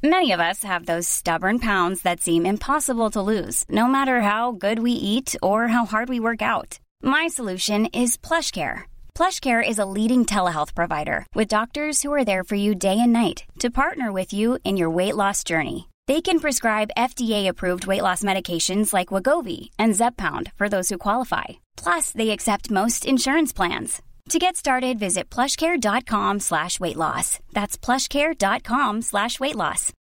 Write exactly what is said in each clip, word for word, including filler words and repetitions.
Many of us have those stubborn pounds that seem impossible to lose, no matter how good we eat or how hard we work out. My solution is PlushCare. PlushCare is a leading telehealth provider with doctors who are there for you day and night to partner with you in your weight loss journey. They can prescribe F D A-approved weight loss medications like Wegovy and Zepbound for those who qualify. Plus, they accept most insurance plans. To get started, visit plushcare.com slash weight loss. That's plushcare.com slash weight loss.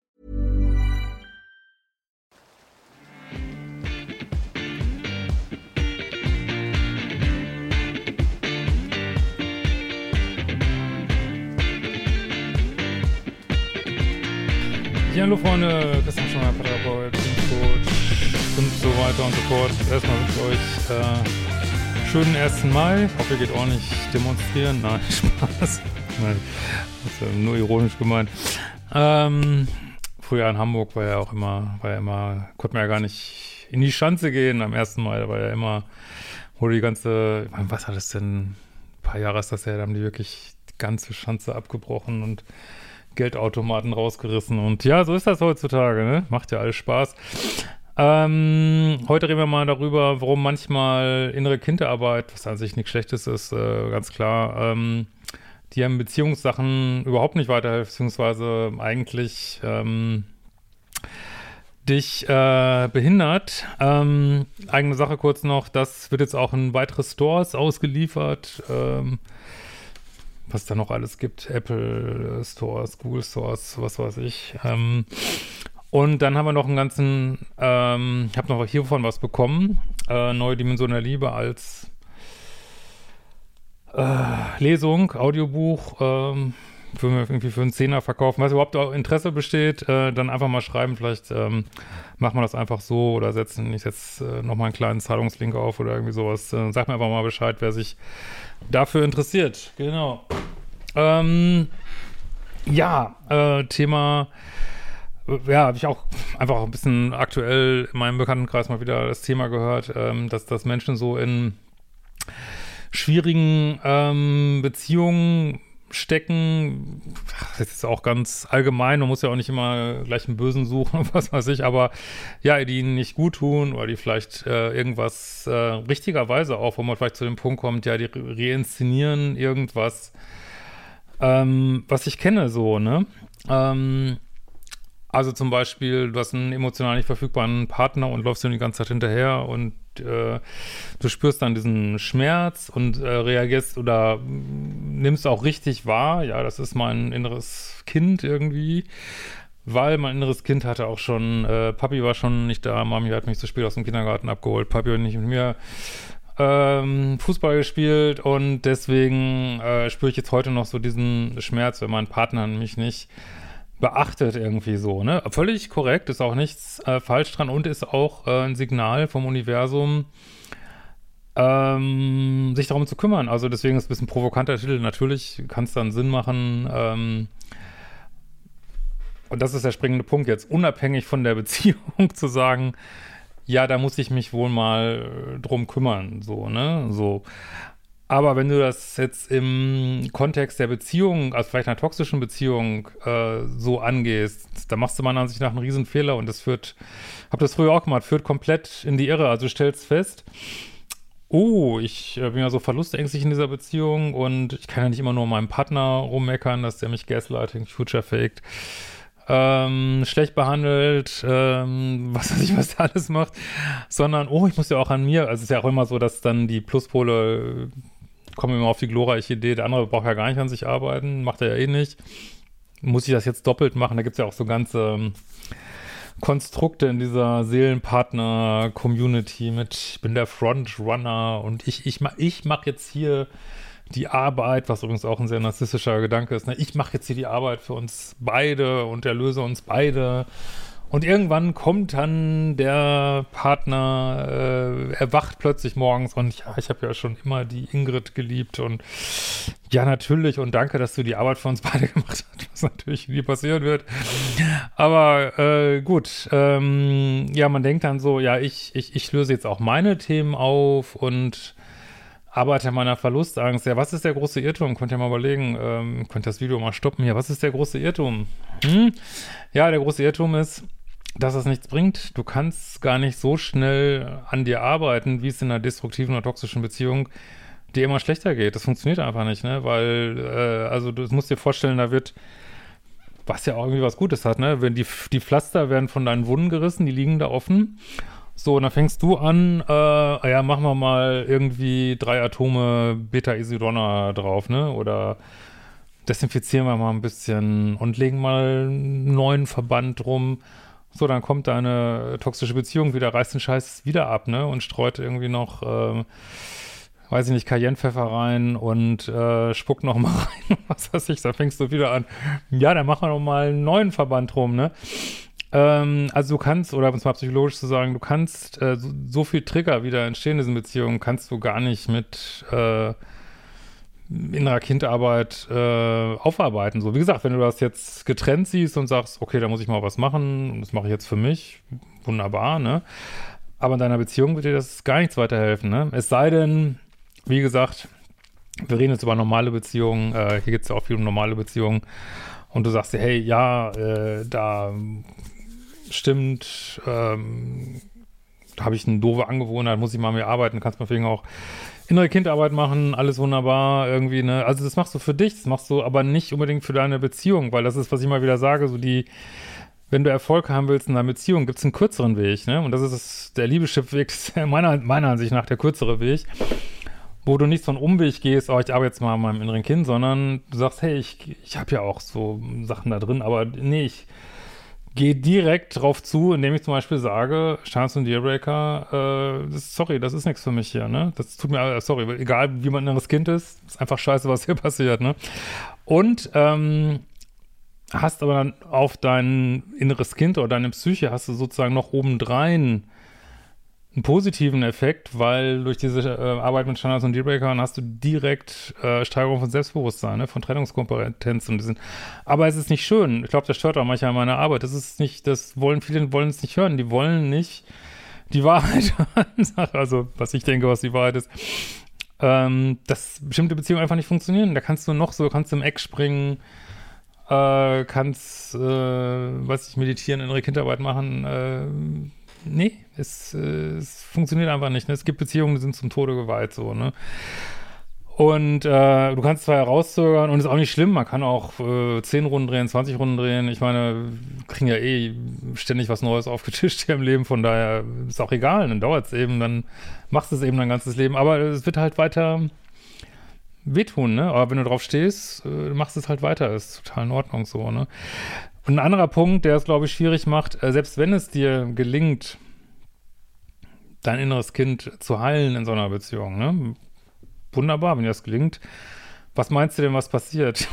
Ja, hallo Freunde, Christian Schemmer, Paartherapeut, Coach und so weiter und so fort. Erstmal wünsche ich euch äh, schönen ersten Mai. Ich hoffe, ihr geht ordentlich demonstrieren. Nein, Spaß. Nein, das ist ja nur ironisch gemeint. Ähm, früher in Hamburg war ja auch immer, war ja immer, konnte man ja gar nicht in die Schanze gehen am ersten Mai. Da war ja immer, wurde die ganze, was hat das denn, ein paar Jahre ist das her, da haben die wirklich die ganze Schanze abgebrochen und Geldautomaten rausgerissen und ja, so ist das heutzutage, ne? Macht ja alles Spaß. Ähm, heute reden wir mal darüber, warum manchmal innere Kinderarbeit, was an sich nichts Schlechtes ist, äh, ganz klar, ähm, die in Beziehungssachen überhaupt nicht weiterhilft, beziehungsweise eigentlich ähm, dich äh, behindert. Ähm, eigene Sache kurz noch, das wird jetzt auch in weitere Stores ausgeliefert, ähm, was da noch alles gibt, Apple Stores, Google Stores, was weiß ich. Ähm, und dann haben wir noch einen ganzen, ähm, ich habe noch hiervon was bekommen, äh, Neue Dimension der Liebe als äh, Lesung, Audiobuch, ähm, würden wir irgendwie für einen Zehner verkaufen. Was überhaupt auch Interesse besteht, äh, dann einfach mal schreiben, vielleicht ähm, machen wir das einfach so oder setzen, ich setze äh, nochmal einen kleinen Zahlungslink auf oder irgendwie sowas. Äh, sag mir einfach mal Bescheid, wer sich dafür interessiert. Genau. Ähm, ja, äh, Thema, äh, ja, habe ich auch einfach ein bisschen aktuell in meinem Bekanntenkreis mal wieder das Thema gehört, ähm, dass, dass Menschen so in schwierigen ähm, Beziehungen stecken. Das ist auch ganz allgemein, man muss ja auch nicht immer gleich einen Bösen suchen, was weiß ich, aber ja, die ihnen nicht gut tun oder die vielleicht äh, irgendwas äh, richtigerweise auch, wo man vielleicht zu dem Punkt kommt, ja, die reinszenieren irgendwas, ähm, was ich kenne so, ne? Ähm, also zum Beispiel, du hast einen emotional nicht verfügbaren Partner und läufst ihm die ganze Zeit hinterher und äh, du spürst dann diesen Schmerz und äh, reagierst oder nimmst auch richtig wahr, ja, das ist mein inneres Kind irgendwie, weil mein inneres Kind hatte auch schon, äh, Papi war schon nicht da, Mami hat mich zu spät aus dem Kindergarten abgeholt, Papi hat nicht mit mir ähm, Fußball gespielt und deswegen äh, spüre ich jetzt heute noch so diesen Schmerz, wenn mein Partner mich nicht beachtet irgendwie so, ne? Völlig korrekt, ist auch nichts äh, falsch dran und ist auch äh, ein Signal vom Universum, ähm, sich darum zu kümmern. Also deswegen ist es ein bisschen provokanter Titel. Natürlich kann es dann Sinn machen, ähm, und das ist der springende Punkt jetzt, unabhängig von der Beziehung zu sagen, ja, da muss ich mich wohl mal drum kümmern, so, ne? So. Aber wenn du das jetzt im Kontext der Beziehung, also vielleicht einer toxischen Beziehung, äh, so angehst, da machst du meiner Ansicht nach einen Riesenfehler und das führt, hab das früher auch gemacht, führt komplett in die Irre. Also du stellst fest, oh, ich äh, bin ja so verlustängstlich in dieser Beziehung und ich kann ja nicht immer nur meinem Partner rummeckern, dass der mich gaslighting, future faked, ähm, schlecht behandelt, ähm, was weiß ich, was der alles macht, sondern, oh, ich muss ja auch an mir, also es ist ja auch immer so, dass dann die Pluspole kommen immer auf die glorreiche Idee, der andere braucht ja gar nicht an sich arbeiten, macht er ja eh nicht. Muss ich das jetzt doppelt machen? Da gibt es ja auch so ganze ähm, Konstrukte in dieser Seelenpartner-Community mit, ich bin der Frontrunner und ich, ich, mach, ich mache jetzt hier die Arbeit, was übrigens auch ein sehr narzisstischer Gedanke ist, ne? Ich mache jetzt hier die Arbeit für uns beide und erlöse uns beide. Und irgendwann kommt dann der Partner, äh, erwacht plötzlich morgens und ja, ich habe ja schon immer die Ingrid geliebt und ja, natürlich und danke, dass du die Arbeit für uns beide gemacht hast, was natürlich nie passieren wird. Aber äh, gut, ähm, ja, man denkt dann so, ja, ich, ich, ich löse jetzt auch meine Themen auf und Arbeit an meiner Verlustangst. Ja, was ist der große Irrtum? Könnt ihr mal überlegen, ähm, könnt das Video mal stoppen hier. Was ist der große Irrtum? Hm? Ja, der große Irrtum ist, dass es nichts bringt. Du kannst gar nicht so schnell an dir arbeiten, wie es in einer destruktiven oder toxischen Beziehung dir immer schlechter geht. Das funktioniert einfach nicht, ne? Weil, äh, also du musst dir vorstellen, da wird, was ja auch irgendwie was Gutes hat, ne? Wenn die, die Pflaster werden von deinen Wunden gerissen, die liegen da offen. So, und dann fängst du an, äh, ja, machen wir mal irgendwie drei Atome Beta-Isidona drauf, ne? Oder desinfizieren wir mal ein bisschen und legen mal einen neuen Verband drum. So, dann kommt deine toxische Beziehung wieder, reißt den Scheiß wieder ab, ne? Und streut irgendwie noch, äh, weiß ich nicht, Cayennepfeffer rein und äh, spuckt noch mal rein, was weiß ich, da fängst du wieder an. Ja, dann machen wir noch mal einen neuen Verband drum, ne? Ähm, also du kannst, oder um es mal psychologisch zu sagen, du kannst äh, so, so viel Trigger wieder entstehen in diesen Beziehungen, kannst du gar nicht mit äh, innerer Kindarbeit äh, aufarbeiten. So, wie gesagt, wenn du das jetzt getrennt siehst und sagst, okay, da muss ich mal was machen und das mache ich jetzt für mich, wunderbar, ne? Aber in deiner Beziehung wird dir das gar nichts weiterhelfen, ne? Es sei denn, wie gesagt, wir reden jetzt über normale Beziehungen, äh, hier geht es ja auch viel um normale Beziehungen und du sagst dir, hey, ja, äh, da stimmt, ähm, da habe ich eine doofe Angewohnheit, muss ich mal mehr arbeiten, kannst meinetwegen auch innere Kindarbeit machen, alles wunderbar, irgendwie, ne, also das machst du für dich, das machst du aber nicht unbedingt für deine Beziehung, weil das ist, was ich mal wieder sage, so die, wenn du Erfolg haben willst in deiner Beziehung, gibt es einen kürzeren Weg, ne, und das ist das, der Liebeschip-Weg, meiner, meiner Ansicht nach der kürzere Weg, wo du nicht so einen Umweg gehst, oh, ich arbeite jetzt mal an meinem inneren Kind, sondern du sagst, hey, ich, ich habe ja auch so Sachen da drin, aber nee, ich gehe direkt drauf zu, indem ich zum Beispiel sage, Chance und Dealbreaker, äh, das, sorry, das ist nichts für mich hier, ne? Das tut mir, sorry, egal wie mein inneres Kind ist, ist einfach scheiße, was hier passiert, ne? Und ähm, hast aber dann auf dein inneres Kind oder deine Psyche hast du sozusagen noch obendrein einen positiven Effekt, weil durch diese äh, Arbeit mit Standards und Dealbreakern hast du direkt äh, Steigerung von Selbstbewusstsein, ne, von Trennungskompetenz und diesen. Aber es ist nicht schön. Ich glaube, das stört auch manchmal meine Arbeit. Das ist nicht, das wollen viele wollen es nicht hören. Die wollen nicht die Wahrheit hören. Also, was ich denke, was die Wahrheit ist. Ähm, dass bestimmte Beziehungen einfach nicht funktionieren. Da kannst du noch so, kannst du im Eck springen, äh, kannst, äh, weiß ich, meditieren, innere Kindarbeit machen, äh, nee, es, äh, es funktioniert einfach nicht. Ne? Es gibt Beziehungen, die sind zum Tode geweiht, so, ne? Und äh, du kannst zwar herauszögern und ist auch nicht schlimm, man kann auch äh, zehn Runden drehen, zwanzig Runden drehen. Ich meine, wir kriegen ja eh ständig was Neues aufgetischt hier im Leben, von daher ist auch egal, dann dauert es eben, dann machst du es eben dein ganzes Leben. Aber es wird halt weiter wehtun, ne? Aber wenn du drauf stehst, äh, machst es halt weiter, ist total in Ordnung so, ne? Und ein anderer Punkt, der es, glaube ich, schwierig macht, äh, selbst wenn es dir gelingt, dein inneres Kind zu heilen in so einer Beziehung, ne? Wunderbar, wenn dir das gelingt. Was meinst du denn, was passiert?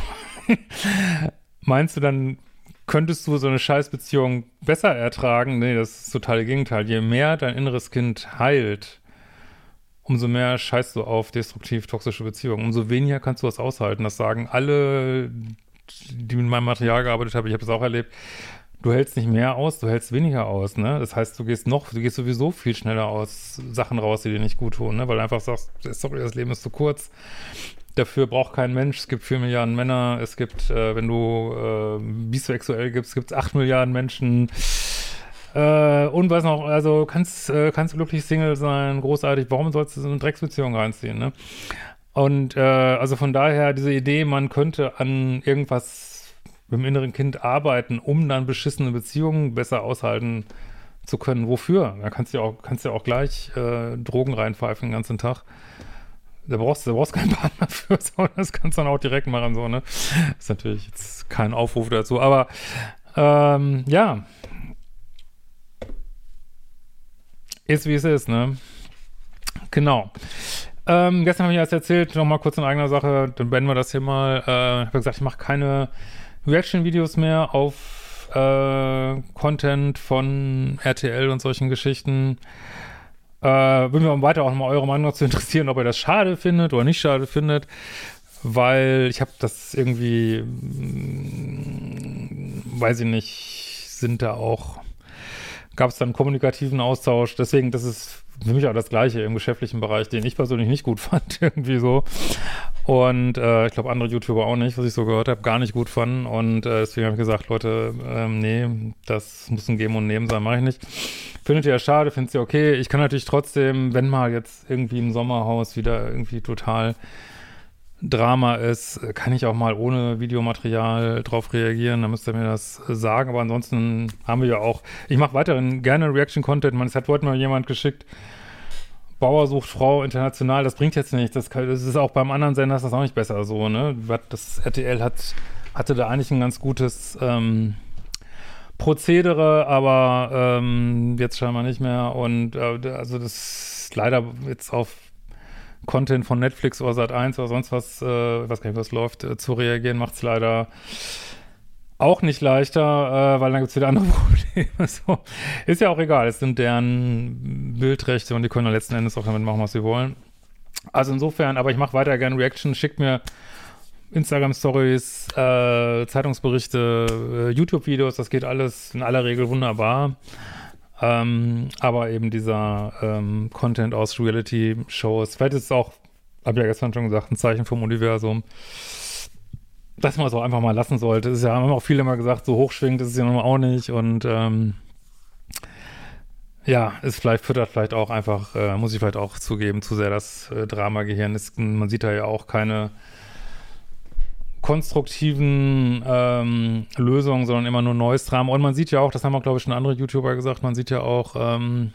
Meinst du, dann könntest du so eine Scheißbeziehung besser ertragen? Nee, das ist das totale Gegenteil. Je mehr dein inneres Kind heilt, umso mehr scheißt du auf destruktiv toxische Beziehungen. Umso weniger kannst du das aushalten. Das sagen alle, die mit meinem Material gearbeitet haben, ich habe das auch erlebt, du hältst nicht mehr aus, du hältst weniger aus, ne? Das heißt, du gehst noch, du gehst sowieso viel schneller aus Sachen raus, die dir nicht gut tun, ne? Weil du einfach sagst, sorry, das Leben ist zu kurz, dafür braucht kein Mensch, es gibt vier Milliarden Männer, es gibt, äh, wenn du äh, bisexuell gibst, gibt es acht Milliarden Menschen, äh, und was noch, also kannst, äh, kannst du glücklich Single sein, großartig, warum sollst du so eine Drecksbeziehung reinziehen, ne? Und äh, also von daher diese Idee, man könnte an irgendwas mit dem inneren Kind arbeiten, um dann beschissene Beziehungen besser aushalten zu können. Wofür? Da kannst du ja auch, kannst ja auch gleich äh, Drogen reinpfeifen den ganzen Tag. Da brauchst du brauchst keinen Partner für, so, das kannst du dann auch direkt machen, so, ne? Ist natürlich jetzt kein Aufruf dazu, aber ähm, ja. Ist wie es ist, ne? Genau. Ähm, gestern habe ich erst erzählt, nochmal kurz in eigener Sache, dann beenden wir das hier mal. Äh, ich habe gesagt, ich mache keine Reaction-Videos mehr auf äh, Content von R T L und solchen Geschichten. Äh, würde mich auch weiter auch nochmal eure Meinung dazu interessieren, ob ihr das schade findet oder nicht schade findet, weil ich habe das irgendwie, mh, weiß ich nicht, sind da auch gab es dann kommunikativen Austausch. Deswegen, das ist für mich auch das Gleiche im geschäftlichen Bereich, den ich persönlich nicht gut fand, irgendwie so. Und äh, ich glaube, andere YouTuber auch nicht, was ich so gehört habe, gar nicht gut fanden. Und äh, deswegen habe ich gesagt, Leute, ähm, nee, das muss ein Geben und Nehmen sein, mache ich nicht. Findet ihr ja schade, findet ihr okay. Ich kann natürlich trotzdem, wenn mal jetzt irgendwie im Sommerhaus wieder irgendwie total Drama ist, kann ich auch mal ohne Videomaterial drauf reagieren, dann müsst ihr mir das sagen, aber ansonsten haben wir ja auch, ich mache weiterhin gerne Reaction-Content, man, es hat heute mal jemand geschickt, Bauer sucht Frau international, das bringt jetzt nichts, das, das ist auch beim anderen Sender, ist das auch nicht besser so, ne, das R T L hat, hatte da eigentlich ein ganz gutes ähm, Prozedere, aber ähm, jetzt scheinbar nicht mehr und äh, also das ist leider jetzt auf Content von Netflix oder Sat eins oder sonst was, äh, ich weiß gar nicht, was läuft, äh, zu reagieren, macht es leider auch nicht leichter, äh, weil dann gibt es wieder andere Probleme. So. Ist ja auch egal, es sind deren Bildrechte und die können ja letzten Endes auch damit machen, was sie wollen. Also insofern, aber ich mache weiter gerne Reaction, schickt mir Instagram-Stories, äh, Zeitungsberichte, äh, YouTube-Videos, das geht alles in aller Regel wunderbar. Ähm, aber eben dieser ähm, Content aus Reality-Shows, vielleicht ist es auch, habe ich ja gestern schon gesagt, ein Zeichen vom Universum, dass man es auch einfach mal lassen sollte. Es ist ja, haben auch viele immer gesagt, so hochschwingend ist es ja nun auch nicht und ähm, ja, ist vielleicht, füttert vielleicht auch einfach, äh, muss ich vielleicht auch zugeben, zu sehr das äh, Drama-Gehirn ist, man sieht da ja auch keine konstruktiven ähm, Lösungen, sondern immer nur neues Drama. Und man sieht ja auch, das haben auch, glaube ich, schon andere YouTuber gesagt, man sieht ja auch, ähm,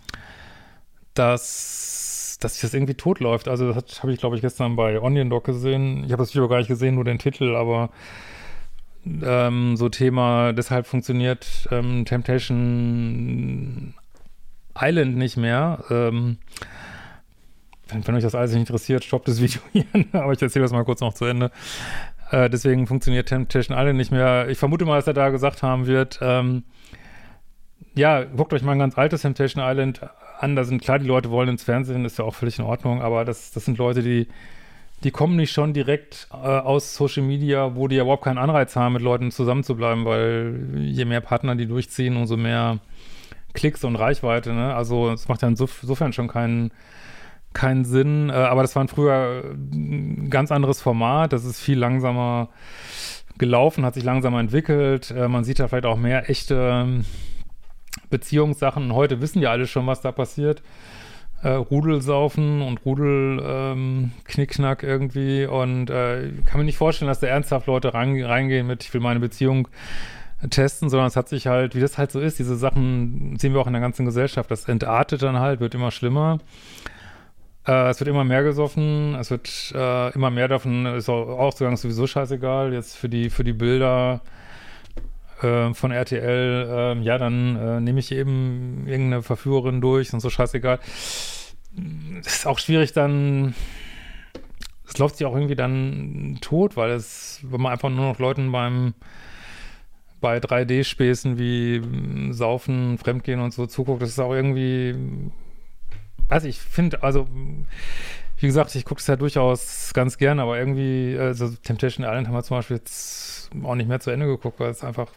dass, dass sich das irgendwie totläuft. Also das habe ich, glaube ich, gestern bei Onion Doc gesehen. Ich habe das Video gar nicht gesehen, nur den Titel, aber ähm, so Thema, deshalb funktioniert ähm, Temptation Island nicht mehr. Ähm, wenn, wenn euch das alles nicht interessiert, stoppt das Video hier. Aber ich erzähle das mal kurz noch zu Ende. Äh, deswegen funktioniert Temptation Island nicht mehr. Ich vermute mal, dass er da gesagt haben wird, ähm, ja, guckt euch mal ein ganz altes Temptation Island an. Da sind klar, die Leute wollen ins Fernsehen, ist ja auch völlig in Ordnung, aber das, das sind Leute, die, die kommen nicht schon direkt äh, aus Social Media, wo die ja überhaupt keinen Anreiz haben, mit Leuten zusammenzubleiben, weil je mehr Partner die durchziehen, umso mehr Klicks und Reichweite, ne? Also es macht ja insofern schon keinen keinen Sinn, äh, aber das war früher ein ganz anderes Format, das ist viel langsamer gelaufen, hat sich langsamer entwickelt, äh, man sieht da vielleicht auch mehr echte Beziehungssachen. Heute wissen ja alle schon, was da passiert. Äh, Rudelsaufen und Rudel ähm, Knickknack irgendwie und äh, kann mir nicht vorstellen, dass da ernsthaft Leute rein, reingehen mit, ich will meine Beziehung testen, sondern es hat sich halt, wie das halt so ist, diese Sachen sehen wir auch in der ganzen Gesellschaft, das entartet dann halt, wird immer schlimmer. Äh, es wird immer mehr gesoffen, es wird äh, immer mehr davon, ist auch Ausgang sowieso scheißegal, jetzt für die, für die Bilder äh, von R T L, äh, ja, dann äh, nehme ich eben irgendeine Verführerin durch und so scheißegal. Es ist auch schwierig dann, es läuft sich auch irgendwie dann tot, weil es, wenn man einfach nur noch Leuten beim bei drei D-Späßen wie Saufen, Fremdgehen und so zuguckt, das ist auch irgendwie, also ich finde, also wie gesagt, ich gucke es ja durchaus ganz gern, aber irgendwie, also Temptation Island haben wir zum Beispiel jetzt auch nicht mehr zu Ende geguckt, weil es einfach,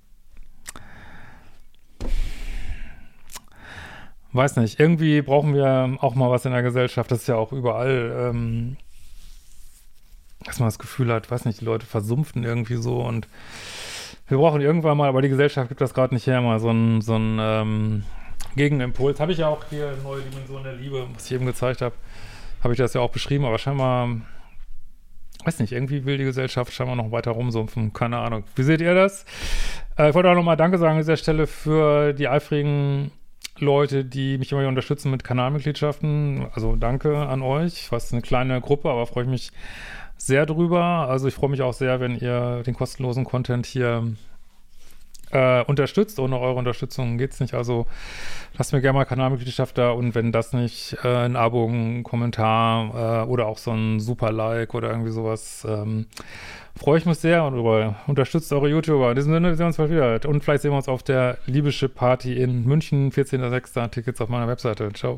weiß nicht, irgendwie brauchen wir auch mal was in der Gesellschaft, das ist ja auch überall, ähm, dass man das Gefühl hat, weiß nicht, die Leute versumpfen irgendwie so und wir brauchen irgendwann mal, aber die Gesellschaft gibt das gerade nicht her, mal so ein, so ein ähm, Gegenimpuls. Habe ich ja auch hier neue Dimension der Liebe, was ich eben gezeigt habe, habe ich das ja auch beschrieben, aber scheinbar, weiß nicht, irgendwie will die Gesellschaft scheinbar noch weiter rumsumpfen, keine Ahnung. Wie seht ihr das? Äh, ich wollte auch nochmal Danke sagen an dieser Stelle für die eifrigen Leute, die mich immer unterstützen mit Kanalmitgliedschaften. Also danke an euch. Ich weiß, es ist eine kleine Gruppe, aber freue ich mich sehr drüber. Also ich freue mich auch sehr, wenn ihr den kostenlosen Content hier äh, unterstützt. Ohne eure Unterstützung geht's nicht. Also lasst mir gerne mal Kanalmitgliedschaft da und wenn das nicht, äh, ein Abo, ein Kommentar äh, oder auch so ein super Like oder irgendwie sowas, ähm, freue ich mich sehr darüber. Unterstützt eure YouTuber. In diesem Sinne, wir sehen uns bald wieder. Und vielleicht sehen wir uns auf der Liebeschip Party in München, vierzehnter sechster Tickets auf meiner Webseite. Ciao.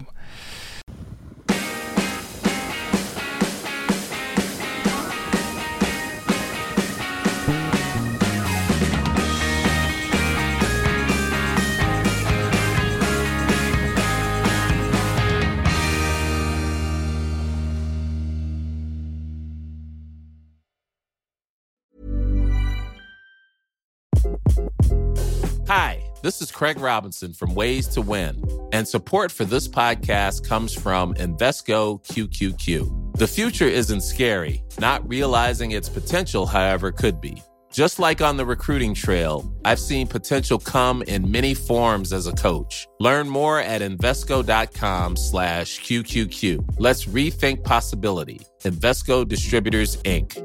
Hi, this is Craig Robinson from Ways to Win, and support for this podcast comes from Invesco Q Q Q. The future isn't scary. Not realizing its potential, however, could be. Just like on the recruiting trail, I've seen potential come in many forms as a coach. Learn more at Invesco.com slash QQQ. Let's rethink possibility. Invesco Distributors, Incorporated.